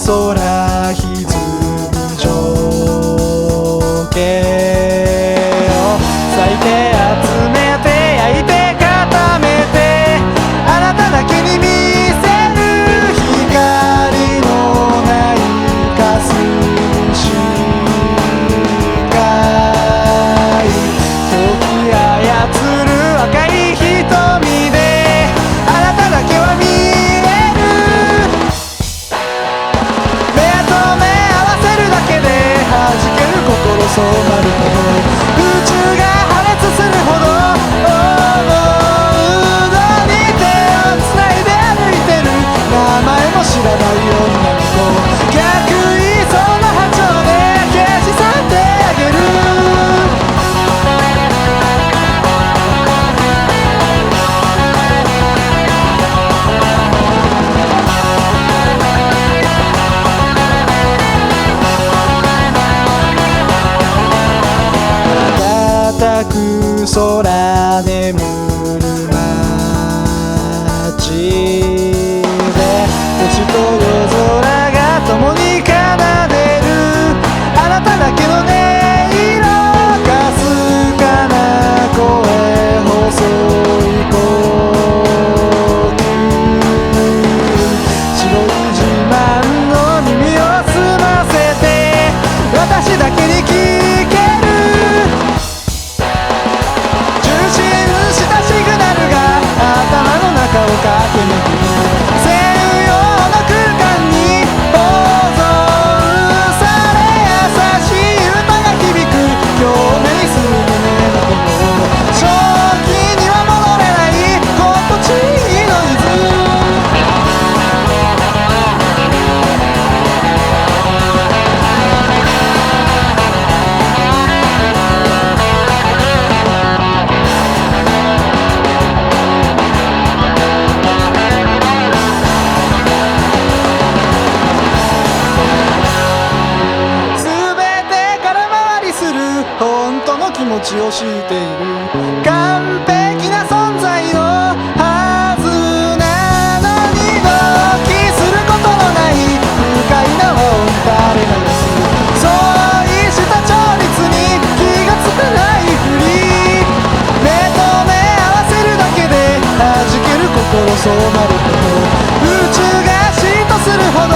空歪み情景を咲いて集めて焼いて固めてあなただけに見せる光のない霞しかい時操る赤い瞳であなただけは見える目と目合わせるだけで弾ける心そうなるほど宇宙が破裂するほど思うのに手をつないで歩いてる名前も知らない女の子逆位相の波長で消し去ってあげる瞬く空眠る街で星と夜空が共に奏でるあなただけの音色かすかな声細い呼吸白い自慢の耳を澄ませて私だけに聞ける頭の中を駆け抜ける西洋の空間に保存され優しい歌が響く共鳴する胸の声正気には戻れない心地いいノイズ本当の気持ちを知っている完璧な存在のはずなのに同期することのない不快な輪を垂れ流す相違した調律に気がつかないふり目と目合わせるだけで弾ける心そうなるほど宇宙が嫉妬するほど